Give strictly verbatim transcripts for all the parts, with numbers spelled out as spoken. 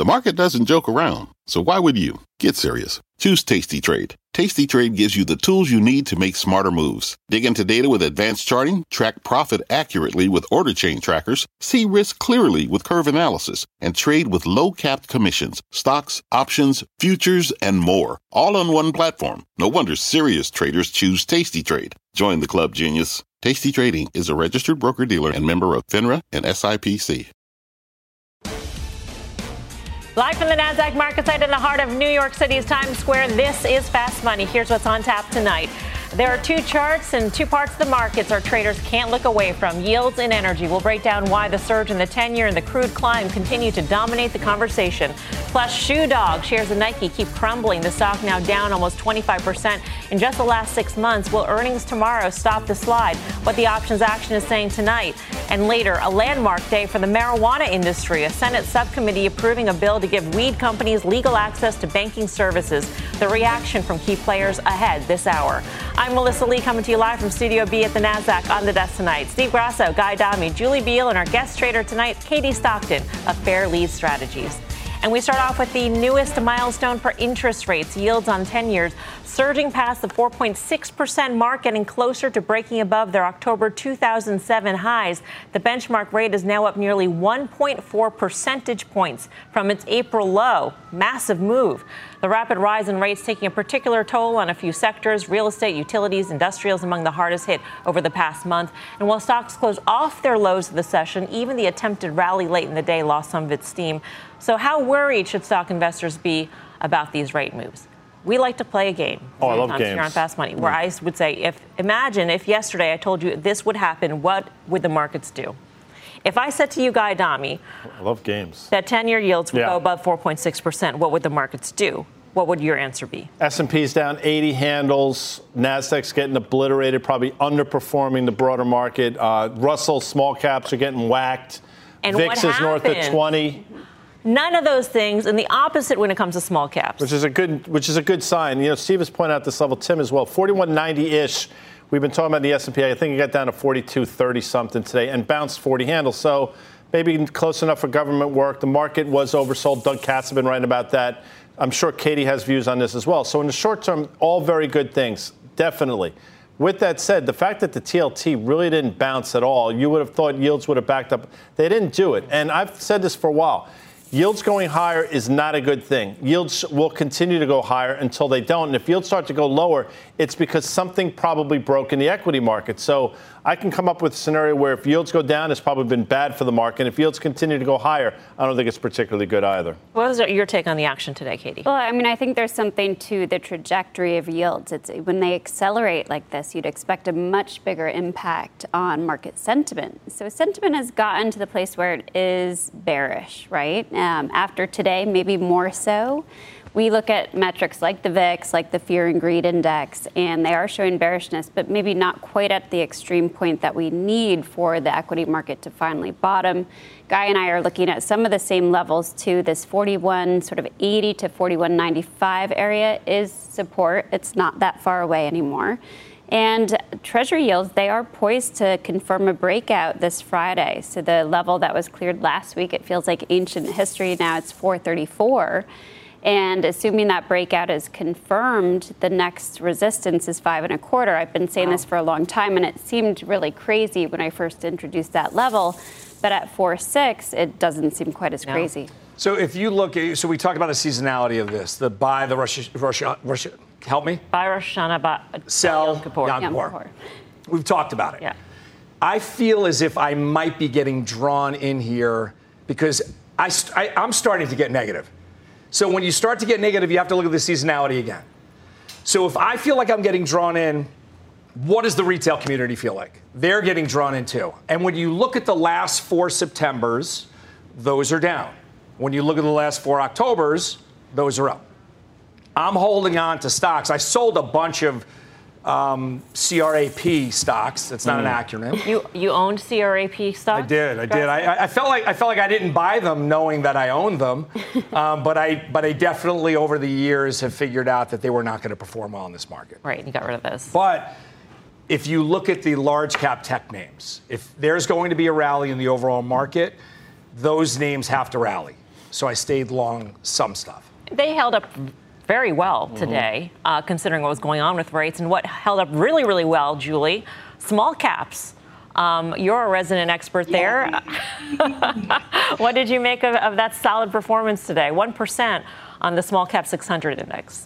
The market doesn't joke around, so why would you? Get serious. Choose Tasty Trade. Tasty Trade gives you the tools you need to make smarter moves. Dig into data with advanced charting, track profit accurately with order chain trackers, see risk clearly with curve analysis, and trade with low-capped commissions, stocks, options, futures, and more. All on one platform. No wonder serious traders choose Tasty Trade. Join the club, genius. Tasty Trading is a registered broker-dealer and member of FINRA and S I P C. Live from the NASDAQ market site in the heart of New York City's Times Square, this is Fast Money. Here's what's on tap tonight. There are two charts and two parts of the markets our traders can't look away from. Yields and energy. We'll break down why the surge in the ten-year and the crude climb continue to dominate the conversation. Plus, Shoe Dog shares of Nike keep crumbling. The stock now down almost twenty-five percent in just the last six months. Will earnings tomorrow stop the slide? What the options action is saying tonight. And later, a landmark day for the marijuana industry. A Senate subcommittee approving a bill to give weed companies legal access to banking services. The reaction from key players ahead this hour. I'm Melissa Lee coming to you live from Studio B at the NASDAQ. On the desk tonight, Steve Grasso, Guy Adami, Julie Beal, and our guest trader tonight, Katie Stockton of Fair Lead Strategies. And we start off with the newest milestone for interest rates. Yields on ten years surging past the four point six percent mark, getting closer to breaking above their October two thousand seven highs. The benchmark rate is now up nearly one point four percentage points from its April low. Massive move. The rapid rise in rates taking a particular toll on a few sectors. Real estate, utilities, industrials among the hardest hit over the past month. And while stocks closed off their lows of the session, even the attempted rally late in the day lost some of its steam. So how worried should stock investors be about these rate moves? We like to play a game. Oh, I love games. Here on Fast Money, where I would say, if imagine if yesterday I told you this would happen, what would the markets do? If I said to you, Guy Adami, I love games, that ten-year yields would yeah. go above four point six percent, what would the markets do? What would your answer be? S and P's down eighty handles. NASDAQ's getting obliterated, probably underperforming the broader market. Uh, Russell small caps are getting whacked. And V I what X is north of twenty. None of those things, and the opposite when it comes to small caps. Which is a good, which is a good sign. You know, Steve has pointed out this level, Tim as well, forty-one ninety-ish. We've been talking about the S and P. I think it got down to forty-two thirty something today and bounced forty handles. So maybe close enough for government work. The market was oversold. Doug Katz has been writing about that. I'm sure Katie has views on this as well. So in the short term, all very good things, definitely. With that said, the fact that the T L T really didn't bounce at all, you would have thought yields would have backed up. They didn't do it. And I've said this for a while. Yields going higher is not a good thing. Yields will continue to go higher until they don't. And if yields start to go lower, it's because something probably broke in the equity market. So I can come up with a scenario where if yields go down, it's probably been bad for the market. If yields continue to go higher, I don't think it's particularly good either. What was your take on the action today, Katie? Well, I mean, I think there's something to the trajectory of yields. It's when they accelerate like this, you'd expect a much bigger impact on market sentiment. So sentiment has gotten to the place where it is bearish, right? Um, after today, maybe more so. We look at metrics like the V I X, like the Fear and Greed Index, and they are showing bearishness, but maybe not quite at the extreme point that we need for the equity market to finally bottom. Guy and I are looking at some of the same levels too. This forty-one sort of eighty to forty-one ninety-five area is support. It's not that far away anymore. And Treasury yields, they are poised to confirm a breakout this Friday. So the level that was cleared last week, it feels like ancient history. Now it's four thirty-four. And assuming that breakout is confirmed, the next resistance is five and a quarter. I've been saying wow. this for a long time, and it seemed really crazy when I first introduced that level. But at four six, it doesn't seem quite as no. crazy. So if you look at, so we talked about the seasonality of this, the buy, the Russia, Russia, Russia, help me? Buy Rosh Hashanah, buy, sell Yom Kippur. Yom Kippur. We've talked about it. Yeah. I feel as if I might be getting drawn in here because I, I, I'm starting to get negative. So when you start to get negative, you have to look at the seasonality again. So if I feel like I'm getting drawn in, what does the retail community feel like? They're getting drawn in too. And when you look at the last four Septembers, those are down. When you look at the last four Octobers, those are up. I'm holding on to stocks. I sold a bunch of um, C R A P stocks. That's not mm. an acronym. You you owned C R A P stocks? I did. I did. I, I felt like I felt like I didn't buy them knowing that I owned them, um, but I but I definitely over the years have figured out that they were not going to perform well in this market. Right. You got rid of those. But if you look at the large cap tech names, if there's going to be a rally in the overall market, those names have to rally. So I stayed long some stuff. They held up very well today, mm-hmm. uh, considering what was going on with rates. And what held up really, really well, Julie, small caps. Um, you're a resident expert there. What did you make of, of that solid performance today? one percent on the small cap six hundred index.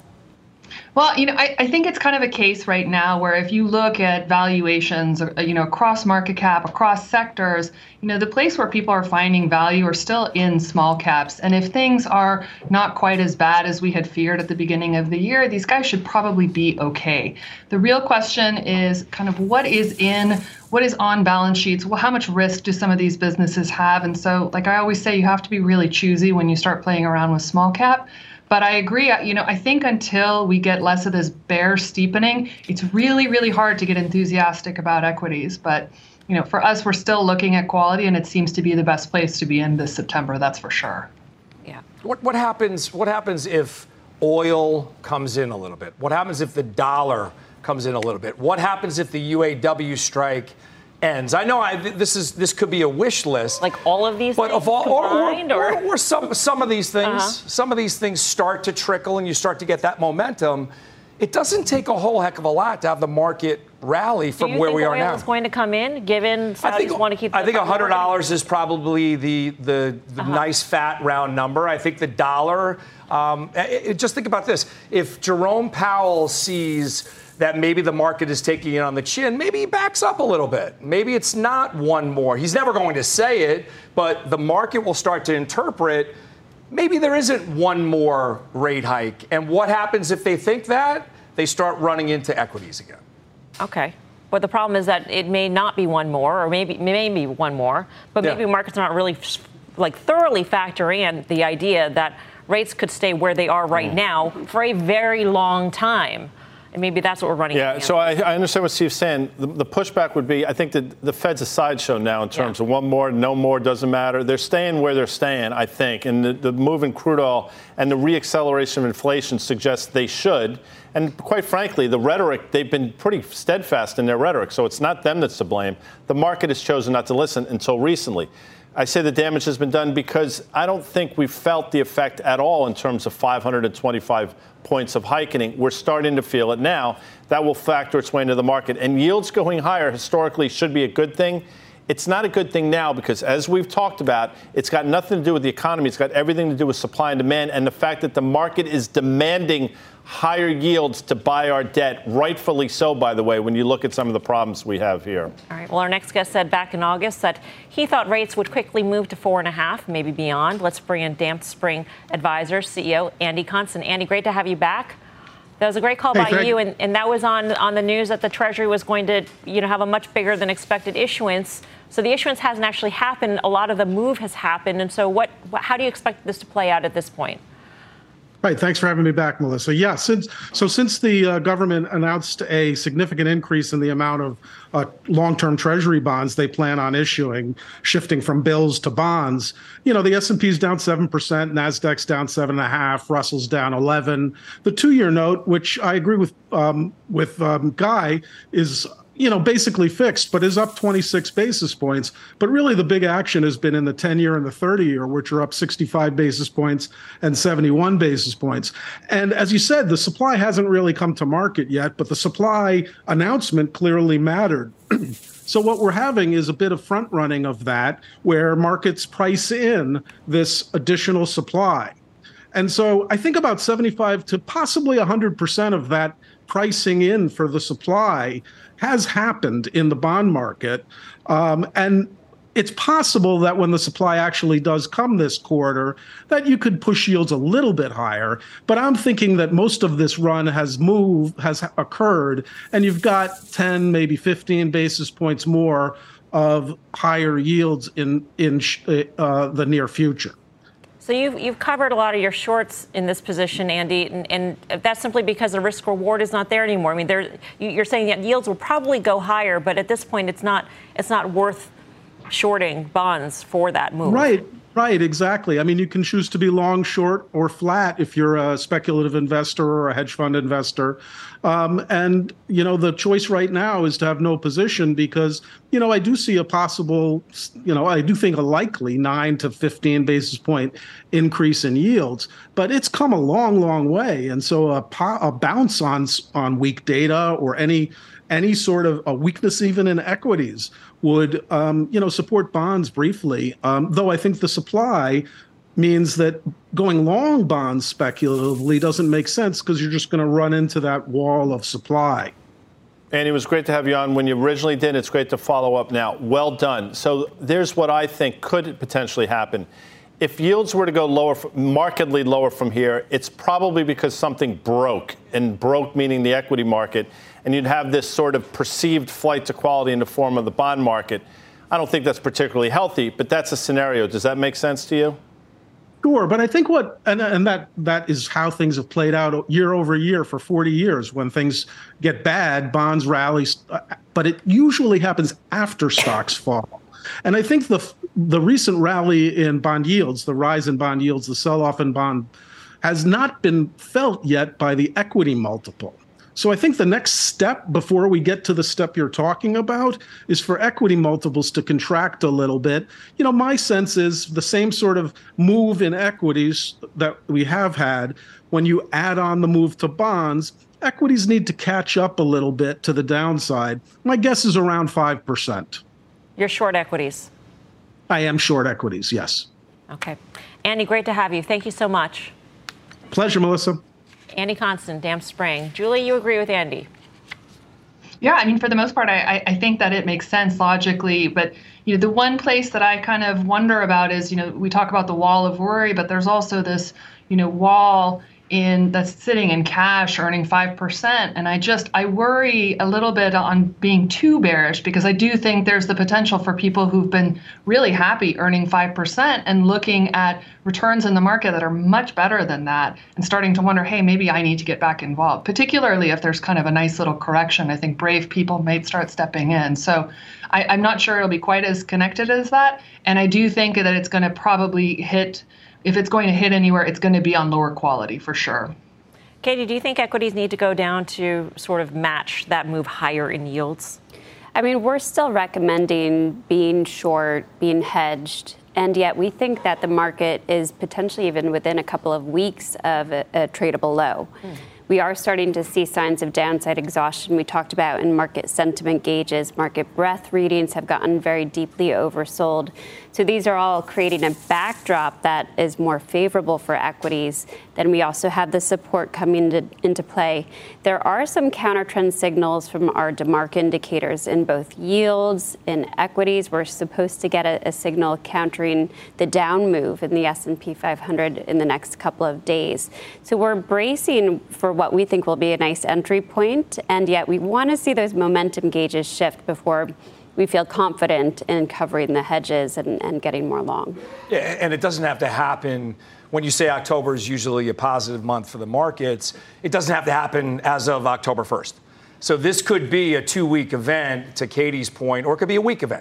Well, you know, I, I think it's kind of a case right now where if you look at valuations, you know, across market cap, across sectors, you know, the place where people are finding value are still in small caps. And if things are not quite as bad as we had feared at the beginning of the year, these guys should probably be okay. The real question is kind of what is in, what is on balance sheets? Well, how much risk do some of these businesses have? And so, like I always say, you have to be really choosy when you start playing around with small cap. But I agree, you know, I think until we get less of this bear steepening, it's really, really hard to get enthusiastic about equities. But, you know, for us, we're still looking at quality, and it seems to be the best place to be in this September, that's for sure. Yeah. What, what happens, what happens if oil comes in a little bit? What happens if the dollar comes in a little bit? What happens if the U A W strike ends? I know I, this is this could be a wish list, like all of these, but things of all, combined, or, or, or, or, or some some of these things, uh-huh. some of these things start to trickle, and you start to get that momentum. It doesn't take a whole heck of a lot to have the market rally from where we are now. Do you think oil is going to come in, given Saudis I think, want to keep the I think one hundred dollars market? Is probably the the, the uh-huh. nice fat round number. I think the dollar. Um, it, it, just think about this: if Jerome Powell sees that maybe the market is taking it on the chin, maybe he backs up a little bit. Maybe it's not one more. He's never going to say it, but the market will start to interpret maybe there isn't one more rate hike. And what happens if they think that? They start running into equities again. Okay. But the problem is that it may not be one more, or maybe maybe one more, but maybe yeah. markets are not really like thoroughly factoring in the idea that rates could stay where they are right mm. now for a very long time. And maybe that's what we're running Yeah, into. so I, I understand what Steve's saying. The, the pushback would be, I think that the Fed's a sideshow now in terms yeah. of one more, no more, doesn't matter. They're staying where they're staying, I think. And the, the move in crude oil and the reacceleration of inflation suggests they should. And quite frankly, the rhetoric, they've been pretty steadfast in their rhetoric. So it's not them that's to blame. The market has chosen not to listen until recently. I say the damage has been done because I don't think we've felt the effect at all in terms of five hundred twenty-five points of hiking. We're starting to feel it now. That will factor its way into the market. And yields going higher historically should be a good thing. It's not a good thing now because, as we've talked about, it's got nothing to do with the economy. It's got everything to do with supply and demand and the fact that the market is demanding higher yields to buy our debt, rightfully so, by the way, when you look at some of the problems we have here. All right. Well, our next guest said back in August that he thought rates would quickly move to four and a half, maybe beyond. Let's bring in Damp Spring Advisor, C E O Andy Constan. Andy, great to have you back. That was a great call hey, by Greg. you, and, and that was on, on the news that the Treasury was going to, you know, have a much bigger than expected issuance. So the issuance hasn't actually happened. A lot of the move has happened. And so what, how do you expect this to play out at this point? Right. Thanks for having me back, Melissa. Yeah. Since so since the uh, government announced a significant increase in the amount of uh, long-term Treasury bonds they plan on issuing, shifting from bills to bonds, you know, the S and P's down seven percent, NASDAQ's down seven and a half, Russell's down eleven. The two-year note, which I agree with um, with um, Guy, is you know, basically fixed, but is up twenty-six basis points. But really the big action has been in the ten-year and the thirty-year, which are up sixty-five basis points and seventy-one basis points. And as you said, the supply hasn't really come to market yet, but the supply announcement clearly mattered. So what we're having is a bit of front running of that, where markets price in this additional supply. And so I think about seventy-five to possibly one hundred percent of that pricing in for the supply has happened in the bond market. Um, and it's possible that when the supply actually does come this quarter, that you could push yields a little bit higher. But I'm thinking that most of this run has moved, has occurred, and you've got ten, maybe fifteen basis points more of higher yields in, in uh, the near future. So you've, you've covered a lot of your shorts in this position, Andy, and, and that's simply because the risk reward is not there anymore. I mean, there, you're saying that yields will probably go higher, but at this point, it's not it's not worth shorting bonds for that move. Right. Right, exactly. I mean, you can choose to be long, short, or flat if you're a speculative investor or a hedge fund investor. Um, and, you know, the choice right now is to have no position because, you know, I do see a possible, you know, I do think a likely nine to fifteen basis point increase in yields, but it's come a long, long way. And so a, po- a bounce on on weak data or any any sort of a weakness even in equities would, um, you know, support bonds briefly, um, though I think the supply means that going long bonds speculatively doesn't make sense because you're just going to run into that wall of supply. Andy, it was great to have you on when you originally did. It's great to follow up now. Well done. So there's what I think could potentially happen. If yields were to go lower, markedly lower from here, it's probably because something broke, and broke meaning the equity market, and you'd have this sort of perceived flight to quality in the form of the bond market. I don't think that's particularly healthy, but that's a scenario. Does that make sense to you? Sure, but I think what, and, and that that is how things have played out year over year for forty years. When things get bad, bonds rally, but it usually happens after stocks fall. And I think the the recent rally in bond yields, the rise in bond yields, the sell-off in bond, has not been felt yet by the equity multiple. So I think the next step before we get to the step you're talking about is for equity multiples to contract a little bit. You know, my sense is the same sort of move in equities that we have had. When you add on the move to bonds, equities need to catch up a little bit to the downside. My guess is around five percent. You're short equities. I am short equities, yes. Okay. Andy, great to have you. Thank you so much. Pleasure, Melissa. Andy Constant, Dam Spring. Julie, you agree with Andy? Yeah, I mean, for the most part, I, I think that it makes sense logically. But, you know, the one place that I kind of wonder about is, you know, we talk about the wall of worry, but there's also this, you know, wall in that's sitting in cash earning five percent. And I just, I worry a little bit on being too bearish because I do think there's the potential for people who've been really happy earning five percent and looking at returns in the market that are much better than that and starting to wonder, hey, maybe I need to get back involved, particularly if there's kind of a nice little correction. I think brave people might start stepping in. So I, I'm not sure it'll be quite as connected as that. And I do think that it's going to probably hit, if it's going to hit anywhere, it's going to be on lower quality for sure. Katie, do you think equities need to go down to sort of match that move higher in yields? I mean, we're still recommending being short, being hedged, and yet we think that the market is potentially even within a couple of weeks of a, a tradable low. Hmm. We are starting to see signs of downside exhaustion. We talked about in market sentiment gauges, market breadth readings have gotten very deeply oversold. So these are all creating a backdrop that is more favorable for equities. Then we also have the support coming to, into play. There are some counter-trend signals from our DeMark indicators in both yields and equities. We're supposed to get a, a signal countering the down move in the S and P five hundred in the next couple of days. So we're bracing for what we think will be a nice entry point, and yet we want to see those momentum gauges shift before we feel confident in covering the hedges and, and getting more long. Yeah, and it doesn't have to happen when you say October is usually a positive month for the markets. It doesn't have to happen as of October first. So this could be a two-week event, to Katie's point, or it could be a week event.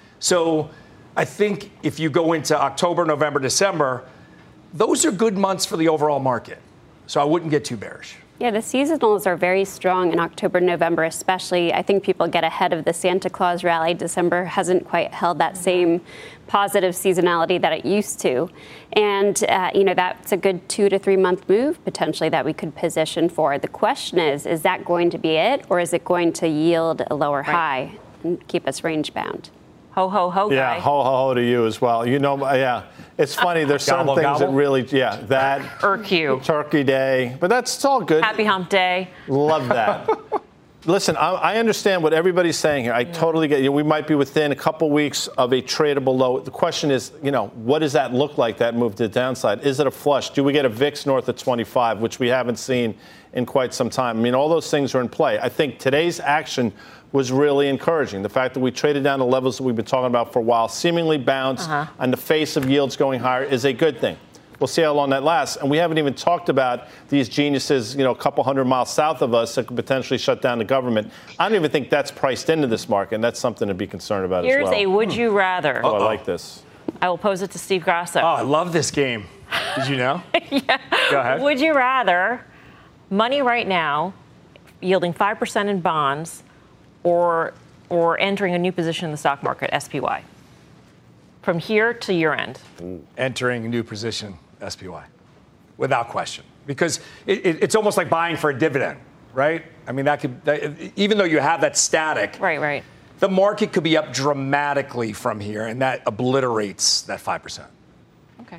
So I think if you go into October, November, December, those are good months for the overall market. So I wouldn't get too bearish. Yeah, the seasonals are very strong in October, November, especially. I think people get ahead of the Santa Claus rally. December hasn't quite held that same positive seasonality that it used to. And, uh, you know, that's a good two to three month move potentially that we could position for. The question is, is that going to be it, or is it going to yield a lower right. high and keep us range bound? Ho, ho, ho, guy. Yeah, ho, ho, ho to you as well. You know, yeah, it's funny. There's certain gobble, things gobble. that really, yeah, that. Irk you. Turkey Day. But that's it's all good. Happy Hump Day. Love that. Listen, I, I understand what everybody's saying here. I yeah. totally get you. We might be within a couple weeks of a tradable low. The question is, you know, what does that look like, that move to the downside? Is it a flush? Do we get a V I X north of twenty-five, which we haven't seen in quite some time? I mean, all those things are in play. I think today's action was really encouraging. The fact that we traded down to levels that we've been talking about for a while, seemingly bounced uh-huh. on the face of yields going higher, is a good thing. We'll see how long that lasts. And we haven't even talked about these geniuses, you know, a couple hundred miles south of us that could potentially shut down the government. I don't even think that's priced into this market, and that's something to be concerned about Here's as well. Here's a would you rather. Oh, I like this. I will pose it to Steve Grasso. Oh, I love this game. Did you know? Yeah. Go ahead. Would you rather money right now yielding five percent in bonds or or entering a new position in the stock market, S P Y? From here to year end. Entering a new position, S P Y, without question. Because it, it, it's almost like buying for a dividend, right? I mean, that could, that, even though you have that static. Right, right. The market could be up dramatically from here, and that obliterates that five percent. Okay.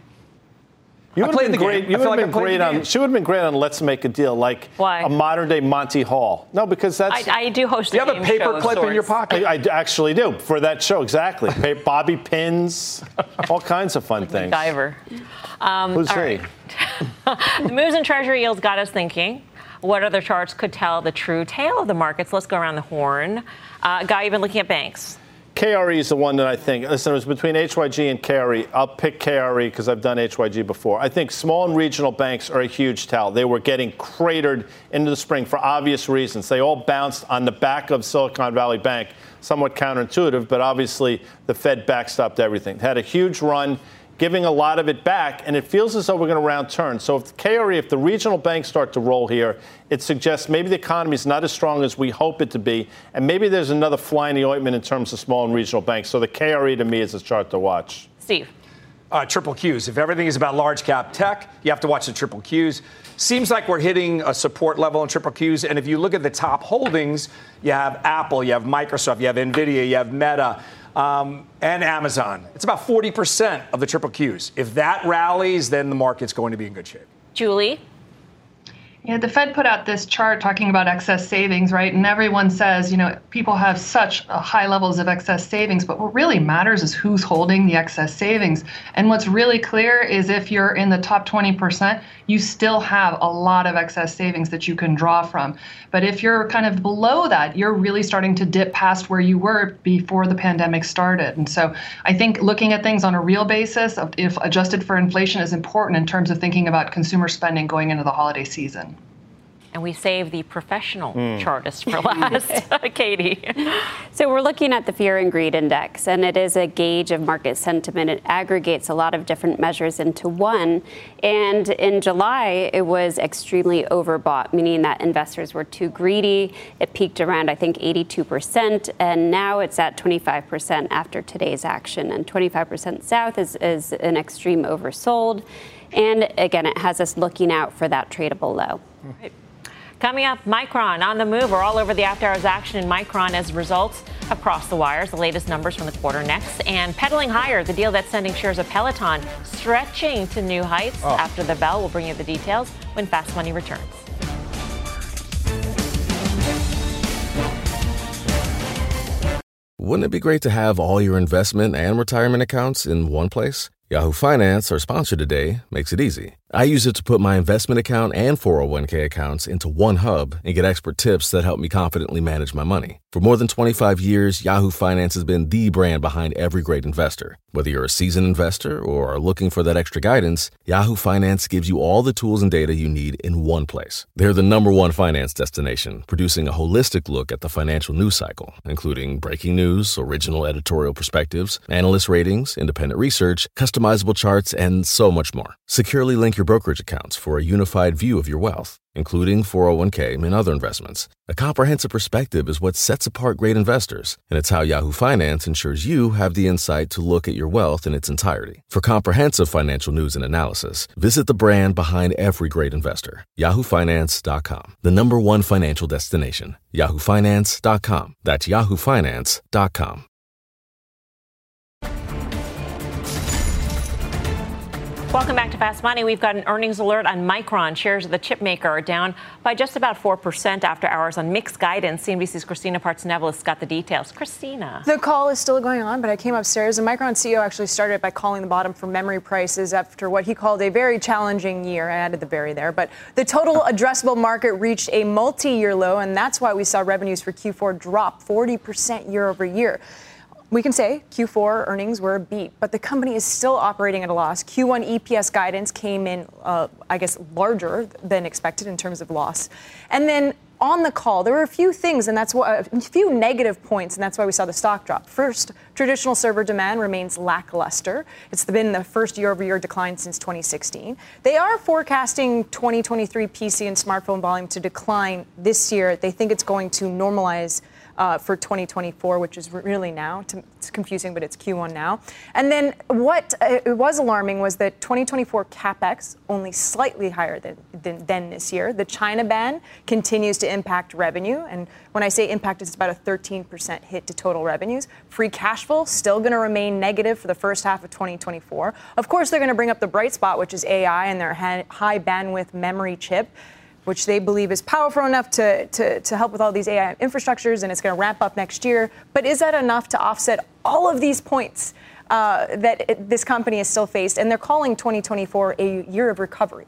You would have been great. Game. You would like have been great on. She would have been great on Let's Make a Deal, like Why? a modern day Monty Hall. No, because that's. I, I do host. Do you a have a game paper show of clip in your sorts. pocket? I, I actually do for that show exactly. Pa- Bobby pins, all kinds of fun things. MacGyver. Um, Who's all he? right. The moves in Treasury yields got us thinking. What other charts could tell the true tale of the markets? Let's go around the horn. Uh, Guy, you've been looking at banks. K R E is the one that I think. Listen, it was between H Y G and K R E. I'll pick K R E because I've done H Y G before. I think small and regional banks are a huge tell. They were getting cratered into the spring for obvious reasons. They all bounced on the back of Silicon Valley Bank, somewhat counterintuitive, but obviously the Fed backstopped everything. Had a huge run, giving a lot of it back, and it feels as though we're going to round turn. So if K R E, if the regional banks start to roll here, it suggests maybe the economy is not as strong as we hope it to be, and maybe there's another fly in the ointment in terms of small and regional banks. So the K R E to me is a chart to watch. Steve. Uh, triple Qs. If everything is about large cap tech, you have to watch the triple Qs. Seems like we're hitting a support level in triple Qs. And if you look at the top holdings, you have Apple, you have Microsoft, you have NVIDIA, you have Meta. Um, and Amazon. It's about forty percent of the triple Qs. If that rallies, then the market's going to be in good shape. Julie? Yeah, the Fed put out this chart talking about excess savings, right? And everyone says, you know, people have such uh, high levels of excess savings, but what really matters is who's holding the excess savings. And what's really clear is if you're in the top twenty percent, you still have a lot of excess savings that you can draw from. But if you're kind of below that, you're really starting to dip past where you were before the pandemic started. And so I think looking at things on a real basis, if adjusted for inflation, is important in terms of thinking about consumer spending going into the holiday season. And we save the professional mm. chartist for last. Katie. So we're looking at the Fear and Greed Index, and it is a gauge of market sentiment. It aggregates a lot of different measures into one. And in July, it was extremely overbought, meaning that investors were too greedy. It peaked around, I think, eighty-two percent, and now it's at twenty-five percent after today's action. And twenty-five percent south is, is an extreme oversold. And again, it has us looking out for that tradable low. Right. Coming up, Micron on the move. We're all over the after-hours action in Micron as results have crossed the wires. The latest numbers from the quarter next. And pedaling higher, the deal that's sending shares of Peloton stretching to new heights. Oh. After the bell, we'll bring you the details when Fast Money returns. Wouldn't it be great to have all your investment and retirement accounts in one place? Yahoo Finance, our sponsor today, makes it easy. I use it to put my investment account and four oh one k accounts into one hub and get expert tips that help me confidently manage my money. For more than twenty-five years, Yahoo Finance has been the brand behind every great investor. Whether you're a seasoned investor or are looking for that extra guidance, Yahoo Finance gives you all the tools and data you need in one place. They're the number one finance destination, producing a holistic look at the financial news cycle, including breaking news, original editorial perspectives, analyst ratings, independent research, customizable charts, and so much more. Securely link your brokerage accounts for a unified view of your wealth, including four oh one k and other investments. A comprehensive perspective is what sets apart great investors, and it's how Yahoo Finance ensures you have the insight to look at your wealth in its entirety. For comprehensive financial news and analysis, visit the brand behind every great investor, yahoo finance dot com, the number one financial destination, yahoo finance dot com. That's yahoo finance dot com. Welcome back to Fast Money. We've got an earnings alert on Micron. Shares of the chip maker are down by just about four percent after hours on mixed guidance. C N B C's Christina Partsinevelos got the details. Christina. The call is still going on, but I came upstairs and Micron C E O actually started by calling the bottom for memory prices after what he called a very challenging year. I added the berry there, but the total addressable market reached a multi-year low, and that's why we saw revenues for Q four drop forty percent year over year. we can say Q four earnings were a beat, but the company is still operating at a loss. Q one E P S guidance came in, uh, I guess, larger than expected in terms of loss. And then on the call, there were a few things, and that's what a few negative points, and that's why we saw the stock drop. First, traditional server demand remains lackluster. It's been the first year-over-year decline since twenty sixteen. They are forecasting twenty twenty-three P C and smartphone volume to decline this year. They think it's going to normalize Uh, for twenty twenty-four, which is really now. It's confusing, but it's Q one now. And then what uh, it was alarming was that twenty twenty-four CapEx only slightly higher than, than, than this year. The China ban continues to impact revenue. And when I say impact, it's about a thirteen percent hit to total revenues. Free cash flow still going to remain negative for the first half of twenty twenty-four. Of course, they're going to bring up the bright spot, which is A I and their high bandwidth memory chip, which they believe is powerful enough to, to, to help with all these A I infrastructures, and it's going to ramp up next year. But is that enough to offset all of these points uh, that it, this company is still faced? And they're calling twenty twenty-four a year of recovery.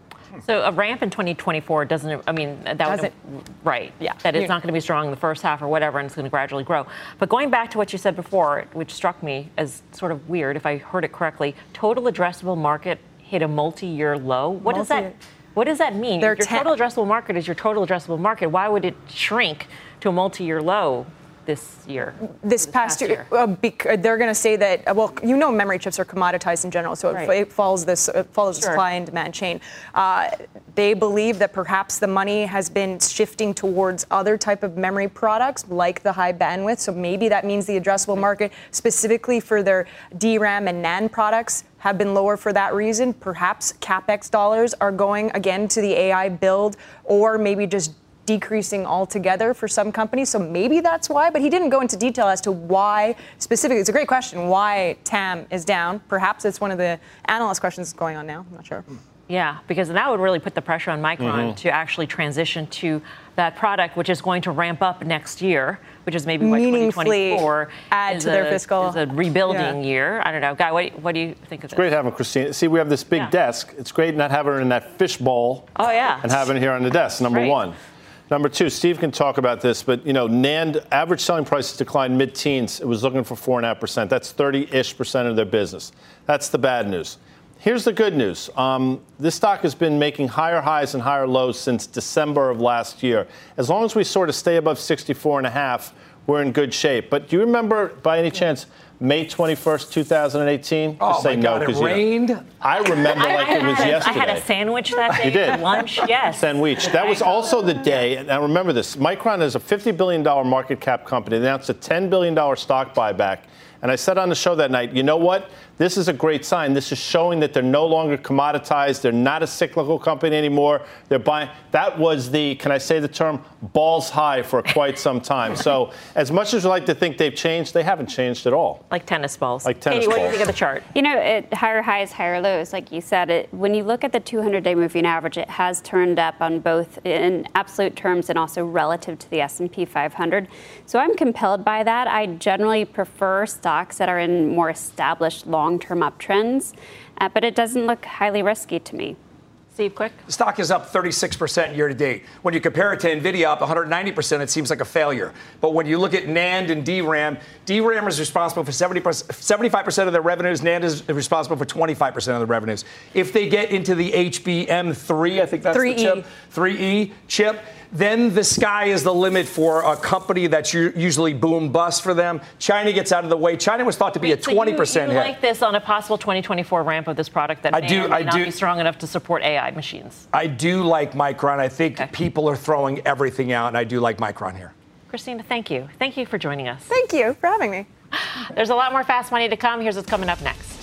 So a ramp in twenty twenty-four doesn't, I mean, that doesn't, right, yeah, that it's not going to be strong in the first half or whatever, and it's going to gradually grow. But going back to what you said before, which struck me as sort of weird, if I heard it correctly, total addressable market hit a multi-year low. What Multi- does that What does that mean? They're your ten- total addressable market is your total addressable market. Why would it shrink to a multi-year low this year? This, this past, past year, year. Uh, bec- they're going to say that. Uh, well, you know, memory chips are commoditized in general, so right. it, it follows this it follows sure. this supply and demand chain. Uh, they believe that perhaps the money has been shifting towards other type of memory products, like the high bandwidth. So maybe that means the addressable market, specifically for their D RAM and NAND products, have been lower for that reason. Perhaps CapEx dollars are going again to the A I build, or maybe just decreasing altogether for some companies. So maybe that's why, but he didn't go into detail as to why specifically. It's a great question, why T A M is down. Perhaps it's one of the analyst questions that's going on now. I'm not sure. Yeah, because that would really put the pressure on Micron Mm-hmm. to actually transition to that product, which is going to ramp up next year, which is maybe what twenty twenty-four add is to a, their fiscal is a rebuilding yeah. year. I don't know, Guy. What, what do you think of this? It's great having Christine. See, we have this big Yeah. desk. It's great not having her in that fish bowl. Oh yeah, and having her here on the desk. Number right. one. Number two, Steve can talk about this, but, you know, NAND average selling prices declined mid-teens. It was looking for four point five percent. That's thirty-ish percent of their business. That's the bad news. Here's the good news. Um, this stock has been making higher highs and higher lows since December of last year. As long as we sort of stay above sixty-four and a half, we're in good shape. But do you remember, by any chance, May twenty-first, twenty eighteen? Oh, Just say my no, God, it 'cause you know. rained? I remember I, like I it was had a, yesterday. I had a sandwich that day You did. for lunch, yes. Sandwich. That was also the day, and I remember this, Micron is a fifty billion dollars market cap company. They announced a ten billion dollars stock buyback. And I said on the show that night, you know what? This is a great sign. This is showing that they're no longer commoditized. They're not a cyclical company anymore. They're buying. That was the, can I say the term, balls high for quite some time. So as much as we like to think they've changed, they haven't changed at all. Like tennis balls. Like tennis Katie, balls. what do you think of the chart? You know, it, higher highs, higher lows, like you said. It, when you look at the two hundred day moving average, it has turned up on both in absolute terms and also relative to the S and P five hundred. So I'm compelled by that. I generally prefer stocks that are in more established long-term uptrends, uh, but it doesn't look highly risky to me. Steve, quick. The stock is up thirty-six percent year to date. When you compare it to NVIDIA up one hundred ninety percent, it seems like a failure. But when you look at NAND and D RAM, D RAM is responsible for seventy-five percent of their revenues. NAND is responsible for twenty-five percent of the revenues. If they get into the H B M three, I think that's three E. the chip, three E chip, then the sky is the limit for a company that's usually boom bust for them. China gets out of the way. China was thought to be a twenty percent so you, you hit. like this on a possible twenty twenty-four ramp of this product that I may do, or may I not do. be strong enough to support A I machines? I do like Micron. I think Okay. people are throwing everything out, and I do like Micron here. Christina, thank you. Thank you for joining us. Thank you for having me. There's a lot more Fast Money to come. Here's what's coming up next.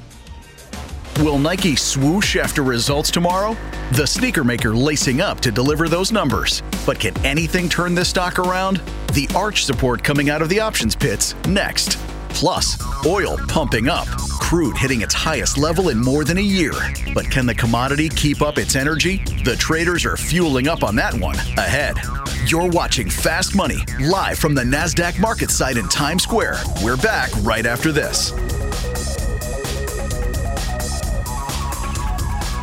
Will Nike swoosh after results tomorrow? The sneaker maker lacing up to deliver those numbers. But can anything turn this stock around? The arch support coming out of the options pits next. Plus, oil pumping up, crude hitting its highest level in more than a year. But can the commodity keep up its energy? The traders are fueling up on that one ahead. You're watching Fast Money live from the NASDAQ market site in Times Square. We're back right after this.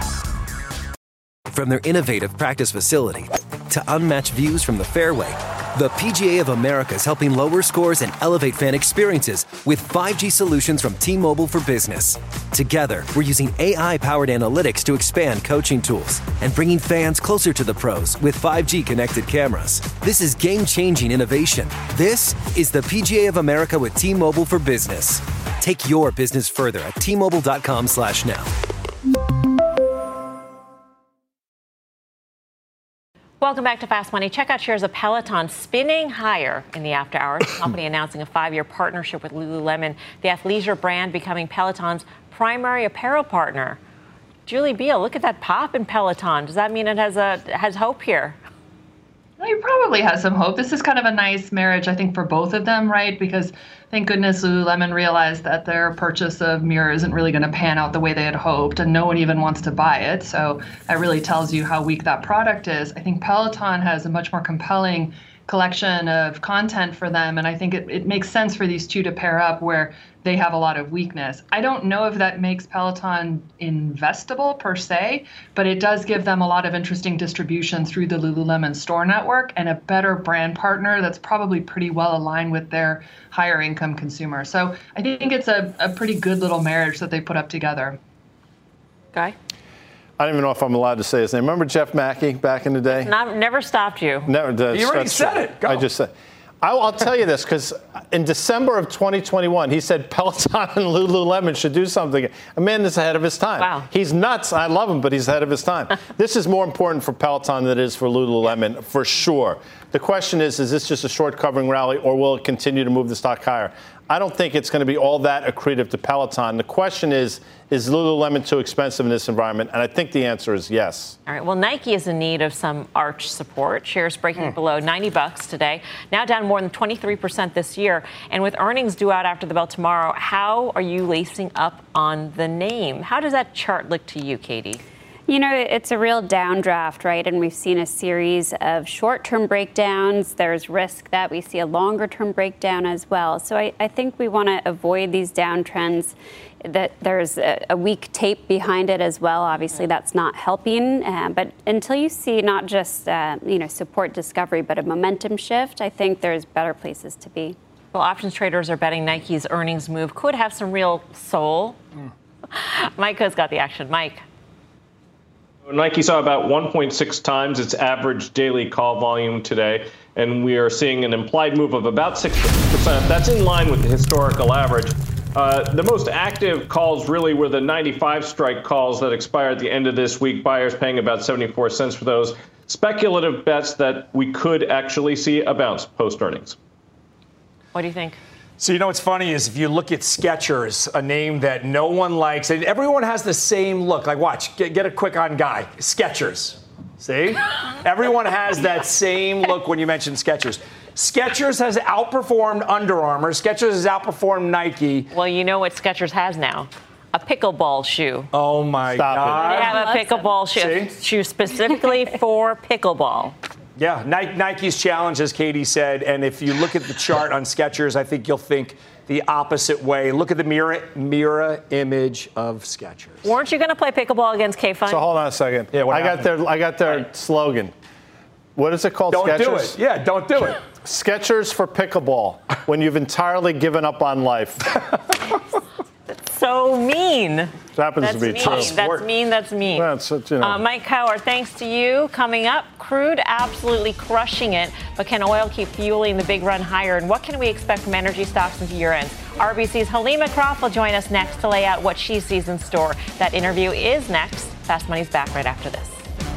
From their innovative practice facility to unmatched views from the fairway, The P G A of America is helping lower scores and elevate fan experiences with five G solutions from T-Mobile for Business. Together, we're using A I-powered analytics to expand coaching tools and bringing fans closer to the pros with five G connected cameras. This is game-changing innovation. This is the P G A of America with T-Mobile for Business. Take your business further at T Mobile dot com slash now. Welcome back to Fast Money. Check out shares of Peloton spinning higher in the after hours. The company announcing a five-year partnership with Lululemon, the athleisure brand becoming Peloton's primary apparel partner. Julie Beal, look at that pop in Peloton. Does that mean it has a has hope here? Well, you probably has some hope. This is kind of a nice marriage, I think, for both of them, right? Because thank goodness Lululemon realized that their purchase of Mirror isn't really going to pan out the way they had hoped, and no one even wants to buy it. So that really tells you how weak that product is. I think Peloton has a much more compelling collection of content for them, and I think it, it makes sense for these two to pair up where they have a lot of weakness. I don't know if that makes Peloton investable per se, but it does give them a lot of interesting distribution through the Lululemon store network and a better brand partner that's probably pretty well aligned with their higher income consumer. So I think it's a, a pretty good little marriage that they put up together. Guy? I don't even know if I'm allowed to say his name. Remember Jeff Mackey back in the day? Not, never stopped you. Never. You already said true. it. Go. I just said. I'll, I'll tell you this, because in December of twenty twenty-one, he said Peloton and Lululemon should do something. A man is ahead of his time. Wow. He's nuts. I love him, but he's ahead of his time. This is more important for Peloton than it is for Lululemon, for sure. The question is, is this just a short covering rally, or will it continue to move the stock higher? I don't think it's going to be all that accretive to Peloton. The question is, is Lululemon too expensive in this environment? And I think the answer is yes. All right. Well, Nike is in need of some arch support. Shares breaking Hmm. below ninety bucks today, now down more than twenty-three percent this year. And with earnings due out after the bell tomorrow, how are you lacing up on the name? How does that chart look to you, Katie? You know, it's a real downdraft, right? And we've seen a series of short-term breakdowns. There's risk that we see a longer-term breakdown as well. So I, I think we want to avoid these downtrends. That there's a, a weak tape behind it as well. Obviously, that's not helping. Uh, but until you see not just uh, you know support discovery, but a momentum shift, I think there's better places to be. Well, options traders are betting Nike's earnings move could have some real soul. Mm. Mike has got the action. Mike. Nike saw about one point six times its average daily call volume today, and we are seeing an implied move of about six percent. That's in line with the historical average. Uh, the most active calls really were the ninety-five strike calls that expired at the end of this week. Buyers paying about seventy-four cents for those. Speculative bets that we could actually see a bounce post-earnings. What do you think? So, you know, what's funny is if you look at Skechers, a name that no one likes, and everyone has the same look. Like, watch, get, get a quick on guy. Skechers. See? Everyone has that same look when you mention Skechers. Skechers has outperformed Under Armour. Skechers has outperformed Nike. Well, you know what Skechers has now? A pickleball shoe. Oh, my Stop God. They have a pickleball shoe, shoe specifically for pickleball. Yeah, Nike's challenge, as Katie said, and if you look at the chart on Skechers, I think you'll think the opposite way. Look at the mirror mirror image of Skechers. Weren't you going to play pickleball against K-Fun? So hold on a second. Yeah, I got their I got their right. slogan. What is it called? Don't Skechers? do it. Yeah, don't do it. Skechers for pickleball when you've entirely given up on life. So mean. It happens that's to be mean. true. That's mean. That's mean. That's, you know. uh, Mike Howard, thanks to you. Coming up, crude absolutely crushing it, but can oil keep fueling the big run higher? And what can we expect from energy stocks into year end? R B C's Halima Croft will join us next to lay out what she sees in store. That interview is next. Fast Money's back right after this.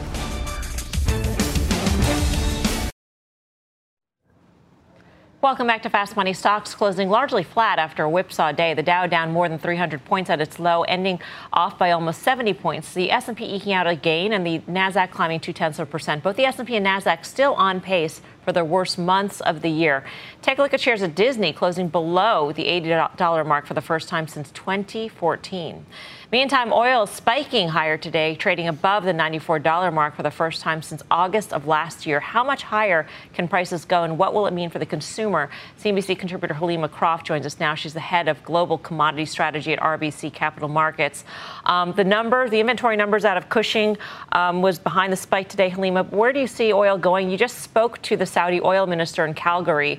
Welcome back to Fast Money. Stocks closing largely flat after a whipsaw day. The Dow down more than three hundred points at its low, ending off by almost seventy points. The S and P eking out a gain, and the Nasdaq climbing two-tenths of a percent. Both the S and P and Nasdaq still on pace for their worst months of the year. Take a look at shares of Disney closing below the eighty dollars mark for the first time since twenty fourteen. Meantime, oil is spiking higher today, trading above the ninety-four dollars mark for the first time since August of last year. How much higher can prices go, and what will it mean for the consumer? C N B C contributor Halima Croft joins us now. She's the head of global commodity strategy at R B C Capital Markets. Um, the number, the inventory numbers out of Cushing um, was behind the spike today. Halima, where do you see oil going? You just spoke to the Saudi oil minister in Calgary.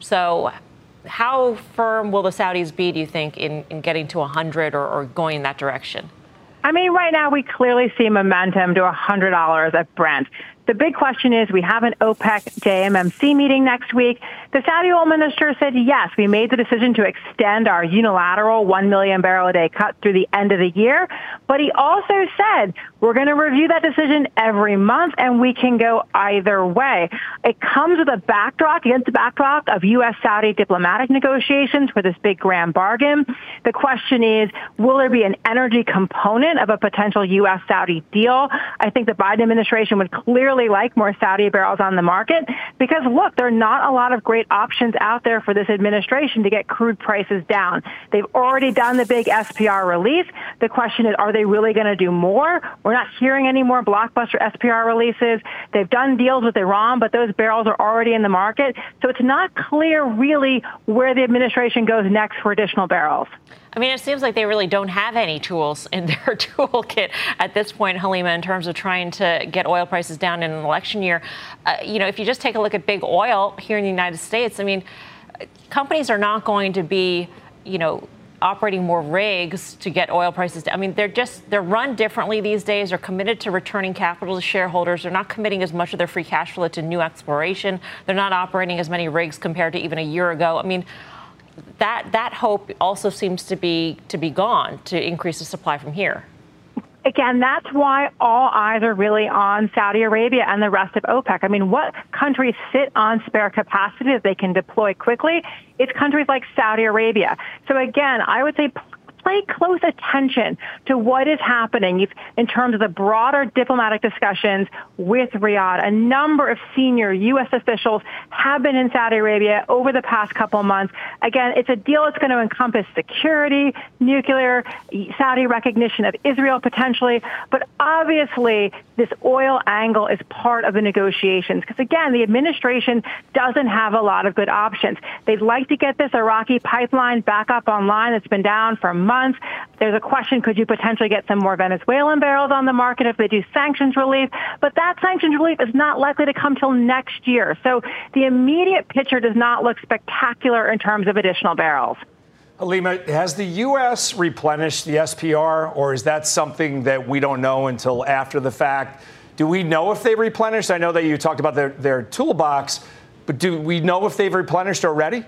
So how firm will the Saudis be, do you think, in, in getting to one hundred or, or going in that direction? I mean, right now we clearly see momentum to one hundred dollars at Brent. The big question is we have an OPEC J M M C meeting next week. The Saudi oil minister said, yes, we made the decision to extend our unilateral one million barrel a day cut through the end of the year. But he also said we're going to review that decision every month and we can go either way. It comes with a backdrop, against the backdrop of U S Saudi diplomatic negotiations for this big grand bargain. The question is, will there be an energy component of a potential U S Saudi deal? I think the Biden administration would clearly like more Saudi barrels on the market because, look, there are not a lot of great options out there for this administration to get crude prices down. They've already done the big S P R release. The question is, are they really going to do more? We're not hearing any more blockbuster S P R releases. They've done deals with Iran, but those barrels are already in the market. So it's not clear really where the administration goes next for additional barrels. I mean, it seems like they really don't have any tools in their toolkit at this point, Halima, in terms of trying to get oil prices down in an election year. Uh, you know, if you just take a look at big oil here in the United States, I mean, companies are not going to be, you know, operating more rigs to get oil prices down. I mean, they're just, they're run differently these days. They're committed to returning capital to shareholders. They're not committing as much of their free cash flow to new exploration. They're not operating as many rigs compared to even a year ago. I mean, that that hope also seems to be to be gone to increase the supply from here. Again, that's why all eyes are really on Saudi Arabia and the rest of OPEC. I mean, what countries sit on spare capacity that they can deploy quickly? It's countries like Saudi Arabia. So again, I would say pay close attention to what is happening in terms of the broader diplomatic discussions with Riyadh. A number of senior U S officials have been in Saudi Arabia over the past couple of months. Again, it's a deal that's going to encompass security, nuclear, Saudi recognition of Israel potentially, but obviously this oil angle is part of the negotiations because, again, the administration doesn't have a lot of good options. They'd like to get this Iraqi pipeline back up online that's been down for months. Months. There's a question, could you potentially get some more Venezuelan barrels on the market if they do sanctions relief? But that sanctions relief is not likely to come till next year. So the immediate picture does not look spectacular in terms of additional barrels. Halima, has the U S replenished the S P R, or is that something that we don't know until after the fact? Do we know if they replenished? I know that you talked about their, their toolbox, but do we know if they've replenished already?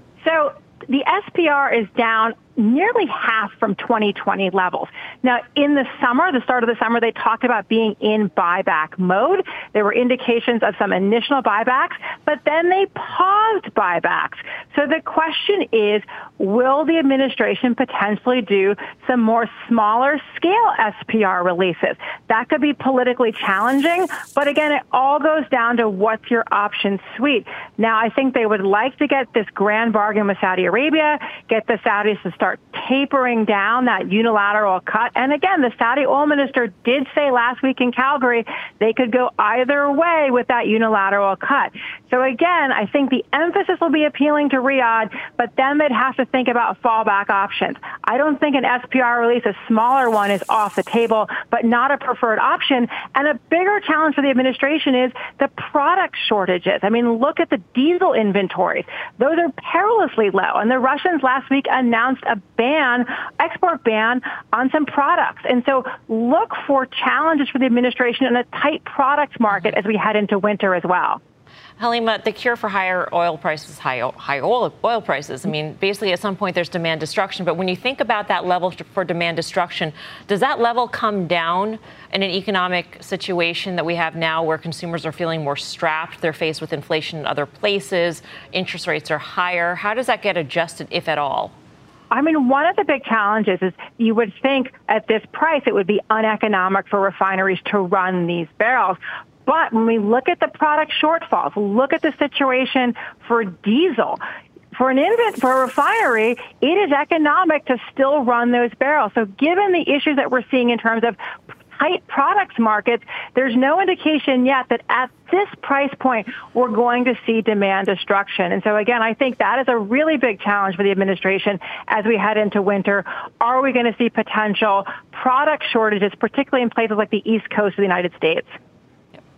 So the S P R is down nearly half from twenty twenty levels. Now, in the summer, the start of the summer, they talked about being in buyback mode. There were indications of some initial buybacks, but then they paused buybacks. So the question is, will the administration potentially do some more smaller scale S P R releases? That could be politically challenging, but again, it all goes down to what's your option suite. Now, I think they would like to get this grand bargain with Saudi Arabia, get the Saudis to start tapering down that unilateral cut. And again, the Saudi oil minister did say last week in Calgary they could go either way with that unilateral cut. So again, I think the emphasis will be appealing to Riyadh, but then they'd have to think about fallback options. I don't think an S P R release, a smaller one, is off the table, but not a preferred option. And a bigger challenge for the administration is the product shortages. I mean, look at the diesel inventories. Those are perilously low. And the Russians last week announced a ban, export ban on some products. And so look for challenges for the administration in a tight product market as we head into winter as well. Halima, the cure for higher oil prices, high, high oil, oil prices, I mean, basically at some point there's demand destruction. But when you think about that level for demand destruction, does that level come down in an economic situation that we have now where consumers are feeling more strapped? They're faced with inflation in other places. Interest rates are higher. How does that get adjusted, if at all? I mean, one of the big challenges is you would think at this price it would be uneconomic for refineries to run these barrels. But when we look at the product shortfalls, look at the situation for diesel. For an invent, for a refinery, it is economic to still run those barrels. So given the issues that we're seeing in terms of tight products markets, there's no indication yet that at this price point, we're going to see demand destruction. And so, again, I think that is a really big challenge for the administration as we head into winter. Are we going to see potential product shortages, particularly in places like the East Coast of the United States?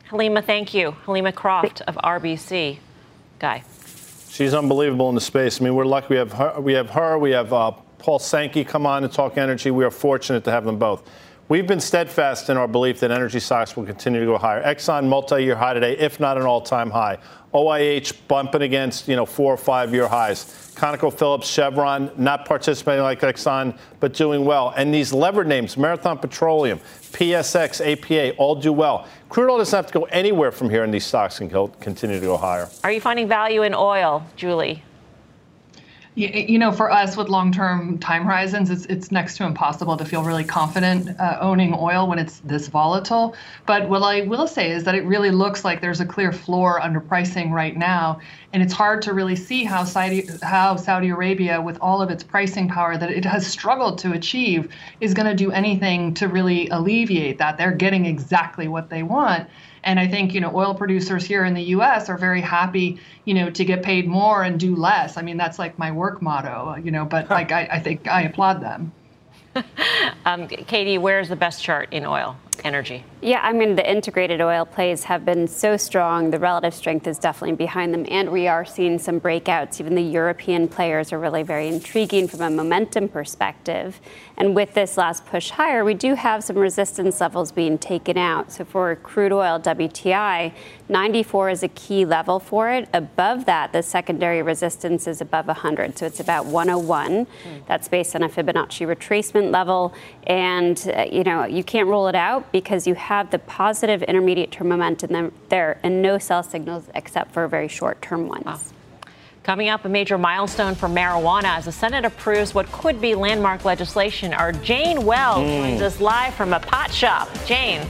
Halima, thank you. Halima Croft of R B C. Guy. She's unbelievable in the space. I mean, we're lucky we have her, we have, her, we have uh, Paul Sankey come on to talk energy. We are fortunate to have them both. We've been steadfast in our belief that energy stocks will continue to go higher. Exxon multi-year high today, if not an all-time high. O I H bumping against, you know, four or five-year highs. ConocoPhillips, Chevron, not participating like Exxon, but doing well. And these levered names, Marathon Petroleum, P S X, A P A, all do well. Crude oil doesn't have to go anywhere from here, and these stocks can continue to go higher. Are you finding value in oil, Julie? You know, for us with long-term time horizons, it's it's next to impossible to feel really confident uh, owning oil when it's this volatile. But what I will say is that it really looks like there's a clear floor under pricing right now, and it's hard to really see how Saudi how Saudi Arabia, with all of its pricing power that it has struggled to achieve, is going to do anything to really alleviate that. They're getting exactly what they want. And I think, you know, oil producers here in the U S are very happy, you know, to get paid more and do less. I mean, that's like my work motto, you know, but like I, I think I applaud them. um, Katie, where's the best chart in oil energy? Yeah, I mean, the integrated oil plays have been so strong. The relative strength is definitely behind them. And we are seeing some breakouts. Even the European players are really very intriguing from a momentum perspective. And with this last push higher, we do have some resistance levels being taken out. So for crude oil W T I, ninety-four is a key level for it. Above that, the secondary resistance is above one hundred. So it's about one oh one. Mm. That's based on a Fibonacci retracement level. And, uh, you know, you can't rule it out because you have the positive intermediate term momentum there and no sell signals except for very short term ones. Wow. Coming up, a major milestone for marijuana as the Senate approves what could be landmark legislation. Our Jane Wells mm. joins us live from a pot shop. Jane.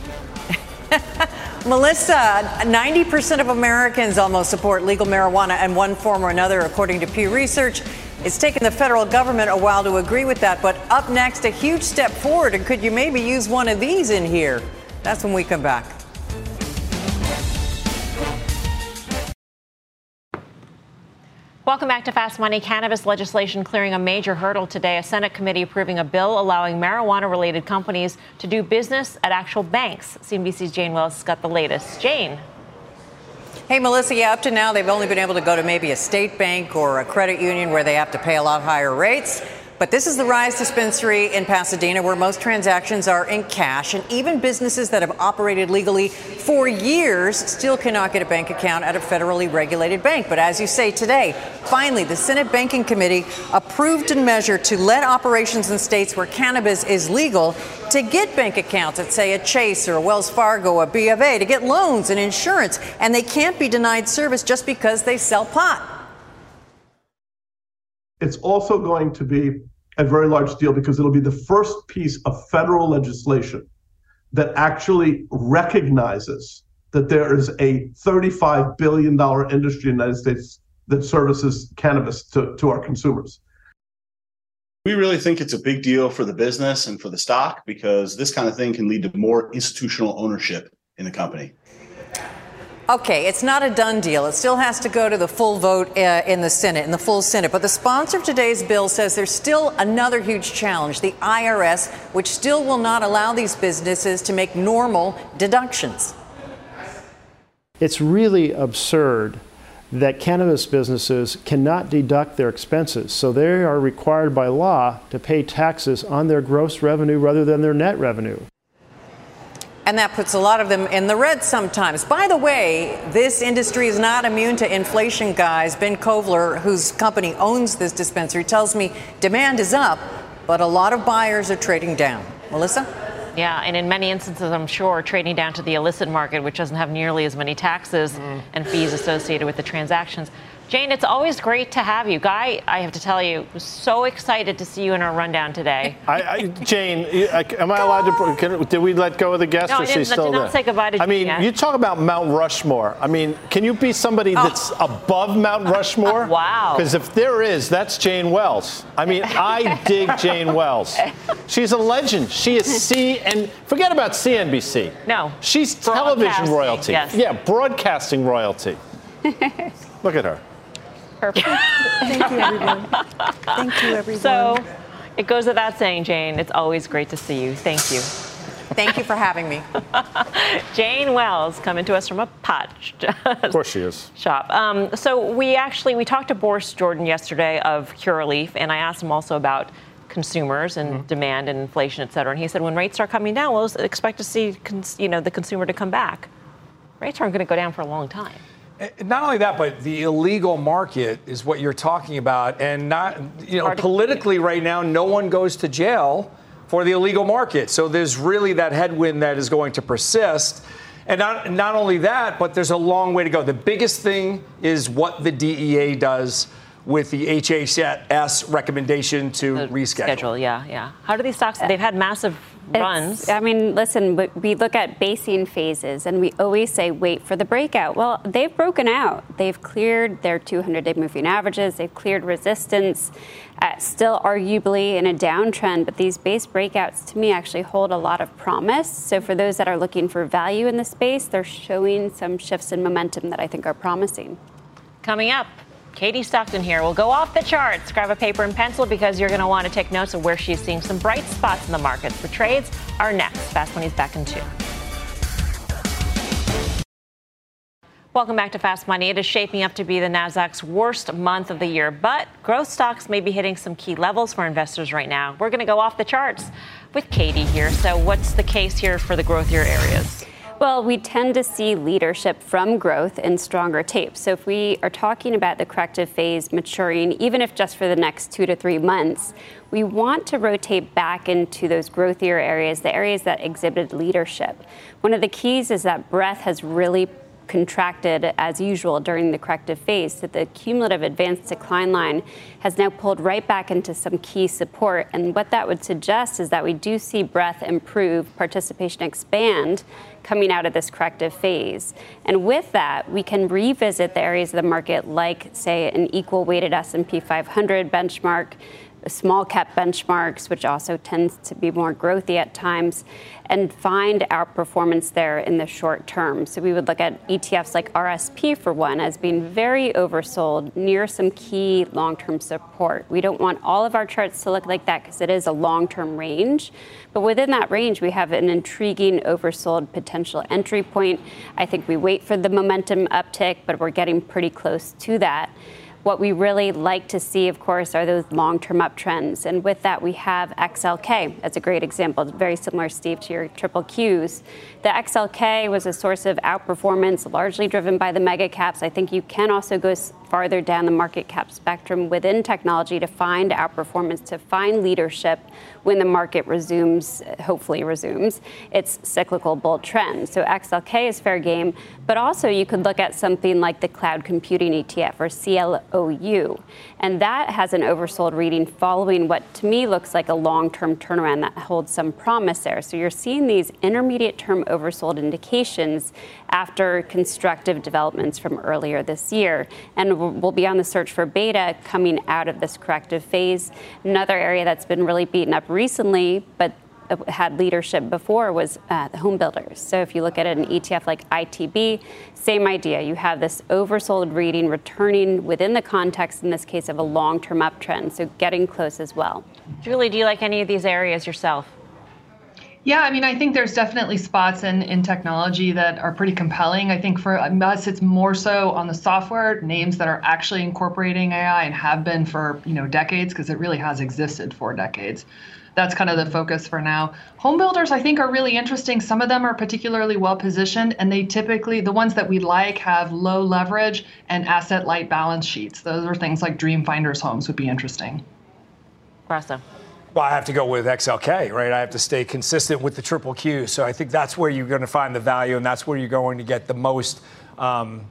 Melissa, ninety percent of Americans almost support legal marijuana in one form or another, according to Pew Research. It's taken the federal government a while to agree with that, but up next, a huge step forward. And could you maybe use one of these in here? That's when we come back. Welcome back to Fast Money. Cannabis legislation clearing a major hurdle today. A Senate committee approving a bill allowing marijuana-related companies to do business at actual banks. C N B C's Jane Wells has got the latest. Jane. Hey, Melissa, yeah, up to now, they've only been able to go to maybe a state bank or a credit union where they have to pay a lot higher rates. But this is the Rise dispensary in Pasadena, where most transactions are in cash, and even businesses that have operated legally for years still cannot get a bank account at a federally regulated bank. But as you say today, finally, the Senate Banking Committee approved a measure to let operations in states where cannabis is legal to get bank accounts at, say, a Chase or a Wells Fargo, a B of A, to get loans and insurance, and they can't be denied service just because they sell pot. It's also going to be a very large deal because it'll be the first piece of federal legislation that actually recognizes that there is a thirty-five billion dollars industry in the United States that services cannabis to, to our consumers. We really think it's a big deal for the business and for the stock because this kind of thing can lead to more institutional ownership in the company. Okay, it's not a done deal. It still has to go to the full vote uh, in the Senate, in the full Senate. But the sponsor of today's bill says there's still another huge challenge, the I R S, which still will not allow these businesses to make normal deductions. It's really absurd that cannabis businesses cannot deduct their expenses. So they are required by law to pay taxes on their gross revenue rather than their net revenue. And that puts a lot of them in the red sometimes. By the way, this industry is not immune to inflation, guys. Ben Kovler, whose company owns this dispensary, tells me demand is up, but a lot of buyers are trading down. Melissa? Yeah, and in many instances, I'm sure, trading down to the illicit market, which doesn't have nearly as many taxes mm. and fees associated with the transactions. Jane, it's always great to have you. Guy, I have to tell you, was so excited to see you in our rundown today. I, I, Jane, am I allowed to? Can, did we let go of the guest, no, or is she still there? No, I did not say goodbye to I mean, Jane you talk about Mount Rushmore. I mean, can you be somebody oh. that's above Mount Rushmore? Uh, wow. Because if there is, that's Jane Wells. I mean, I dig Jane Wells. She's a legend. She is C, and forget about C N B C. No. She's television royalty. Yes. Yeah, broadcasting royalty. Look at her. Perfect. Thank you, everyone. Thank you, everyone. So it goes without saying, Jane, it's always great to see you. Thank you. Thank you for having me. Jane Wells coming to us from a pot Of course she is. shop. Um, so we actually, we talked to Boris Jordan yesterday of Curaleaf, and I asked him also about consumers and mm-hmm. demand and inflation, et cetera. And he said when rates start coming down, we'll expect to see cons- you know, the consumer to come back. Rates aren't going to go down for a long time. Not only that, but the illegal market is what you're talking about. And not, you know, politically right now, no one goes to jail for the illegal market. So there's really that headwind that is going to persist. And not, not only that, but there's a long way to go. The biggest thing is what the D E A does with the H H S recommendation to the reschedule. Schedule, yeah, yeah. How do these stocks, they've had massive runs. It's, I mean, listen, we look at basing phases, and we always say, wait for the breakout. Well, they've broken out. They've cleared their two hundred day moving averages. They've cleared resistance, uh, still arguably in a downtrend. But these base breakouts, to me, actually hold a lot of promise. So for those that are looking for value in the space, they're showing some shifts in momentum that I think are promising. Coming up, Katie Stockton here. We'll go off the charts. Grab a paper and pencil because you're going to want to take notes of where she's seeing some bright spots in the markets. For trades are next. Fast Money's back in two. Welcome back to Fast Money. It is shaping up to be the Nasdaq's worst month of the year, but growth stocks may be hitting some key levels for investors right now. We're going to go off the charts with Katie here. So what's the case here for the growthier areas? Well, we tend to see leadership from growth in stronger tapes. So if we are talking about the corrective phase maturing, even if just for the next two to three months, we want to rotate back into those growthier areas, the areas that exhibited leadership. One of the keys is that breadth has really contracted as usual during the corrective phase. So the cumulative advanced decline line has now pulled right back into some key support. And what that would suggest is that we do see breadth improve, participation expand coming out of this corrective phase. And with that, we can revisit the areas of the market like, say, an equal weighted S and P five hundred benchmark, small cap benchmarks, which also tends to be more growthy at times, and find our performance there in the short term. So we would look at E T Fs like R S P for one as being very oversold near some key long-term support. We don't want all of our charts to look like that because it is a long-term range. But within that range, we have an intriguing oversold potential entry point. I think we wait for the momentum uptick, but we're getting pretty close to that. What we really like to see, of course, are those long-term uptrends. And with that, we have X L K as a great example. It's very similar, Steve, to your triple Qs. The X L K was a source of outperformance, largely driven by the mega caps. I think you can also go farther down the market cap spectrum within technology to find outperformance, to find leadership when the market resumes, hopefully resumes, its cyclical bull trend. So X L K is fair game, but also you could look at something like the Cloud Computing E T F or C L O U. And that has an oversold reading following what to me looks like a long-term turnaround that holds some promise there. So you're seeing these intermediate-term oversold indications after constructive developments from earlier this year. And we'll be on the search for beta coming out of this corrective phase. Another area that's been really beaten up recently, but had leadership before, was uh, the home builders. So if you look at an E T F like I T B, same idea. You have this oversold reading returning within the context, in this case, of a long-term uptrend, so getting close as well. Julie, do you like any of these areas yourself? Yeah, I mean, I think there's definitely spots in, in technology that are pretty compelling. I think for us, it's more so on the software, names that are actually incorporating A I and have been for, you know, decades, because it really has existed for decades. That's kind of the focus for now. Home builders, I think, are really interesting. Some of them are particularly well positioned, and they typically, the ones that we like, have low leverage and asset light balance sheets. Those are things like Dream Finders Homes would be interesting. Grasso. Well, I have to go with X L K, right? I have to stay consistent with the triple Q. So I think that's where you're going to find the value, and that's where you're going to get the most. Um,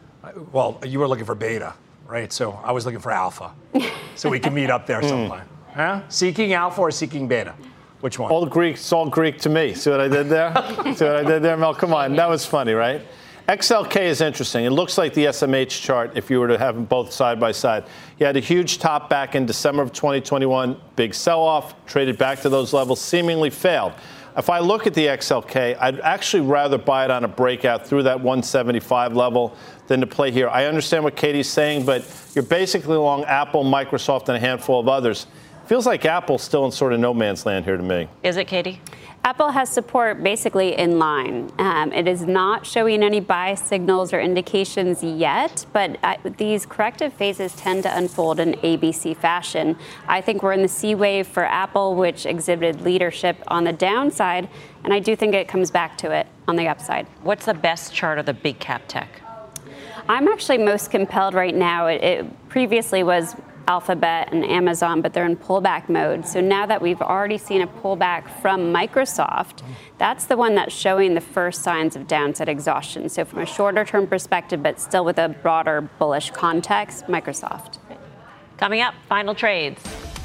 well, you were looking for beta, right? So I was looking for alpha. So we can meet up there sometime. Huh? Seeking alpha or seeking beta? Which one? All Greek. It's all Greek to me. See what I did there? See what I did there, Mel? Come on. That was funny, right? X L K is interesting. It looks like the S M H chart if you were to have them both side by side. You had a huge top back in December of twenty twenty-one, big sell-off, traded back to those levels, seemingly failed. If I look at the X L K, I'd actually rather buy it on a breakout through that one seventy-five level than to play here. I understand what Katie's saying, but you're basically along Apple, Microsoft, and a handful of others. Feels like Apple's still in sort of no man's land here to me. Is it, Katie? Apple has support basically in line. Um, it is not showing any buy signals or indications yet, but uh, these corrective phases tend to unfold in A B C fashion. I think we're in the C wave for Apple, which exhibited leadership on the downside, and I do think it comes back to it on the upside. What's the best chart of the big cap tech? I'm actually most compelled right now. It, it previously was Alphabet and Amazon, but they're in pullback mode. So now that we've already seen a pullback from Microsoft, that's the one that's showing the first signs of downside exhaustion. So from a shorter term perspective, but still with a broader bullish context, Microsoft. Coming up, final trades.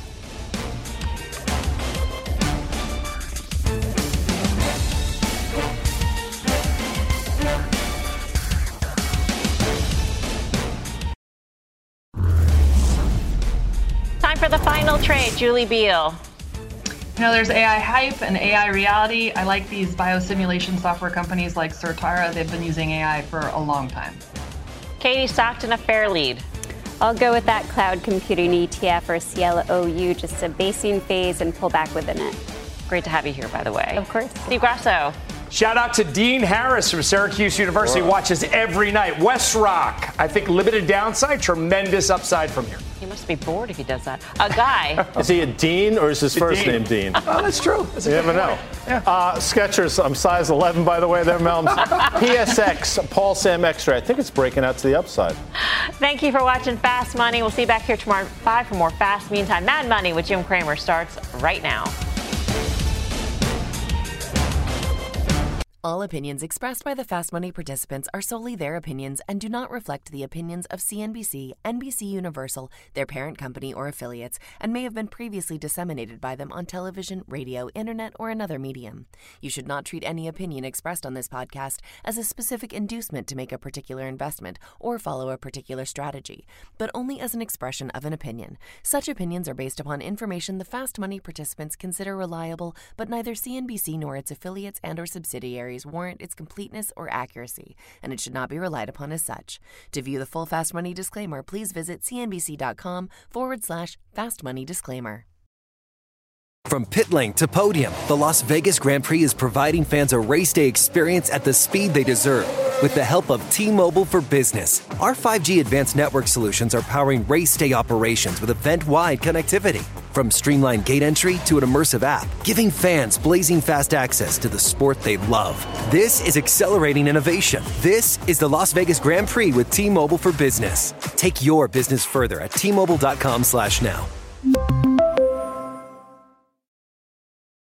Time for the final trade. Julie Beal. You know, there's A I hype and A I reality. I like these biosimulation software companies like Certara. They've been using A I for a long time. Katie Stockton, a fair lead. I'll go with that cloud computing E T F or C L O U, just a basing phase and pull back within it. Great to have you here, by the way. Of course. Steve Grasso. Shout out to Dean Harris from Syracuse University. Whoa. Watches every night. WestRock, I think limited downside, tremendous upside from here. He must be bored if he does that. A guy. Is he a Dean or is his first Dean. name Dean? Oh, that's true. That's you never know. Yeah. Uh, Skechers, I'm size eleven, by the way, there, Melms. P S X, Paul Sam Extra. I think it's breaking out to the upside. Thank you for watching Fast Money. We'll see you back here tomorrow at five for more Fast. Meantime, Mad Money with Jim Cramer starts right now. All opinions expressed by the Fast Money participants are solely their opinions and do not reflect the opinions of C N B C, N B C Universal, their parent company, or affiliates, and may have been previously disseminated by them on television, radio, internet, or another medium. You should not treat any opinion expressed on this podcast as a specific inducement to make a particular investment or follow a particular strategy, but only as an expression of an opinion. Such opinions are based upon information the Fast Money participants consider reliable, but neither C N B C nor its affiliates and or subsidiaries warrant its completeness or accuracy, and it should not be relied upon as such. To view the full Fast Money disclaimer, please visit cnbc.com forward slash Fast Money disclaimer. From pit lane to podium, the Las Vegas Grand Prix is providing fans a race day experience at the speed they deserve. With the help of T-Mobile for Business, our five G advanced network solutions are powering race day operations with event-wide connectivity. From streamlined gate entry to an immersive app, giving fans blazing fast access to the sport they love. This is accelerating innovation. This is the Las Vegas Grand Prix with T-Mobile for Business. Take your business further at T Mobile dot com slash now.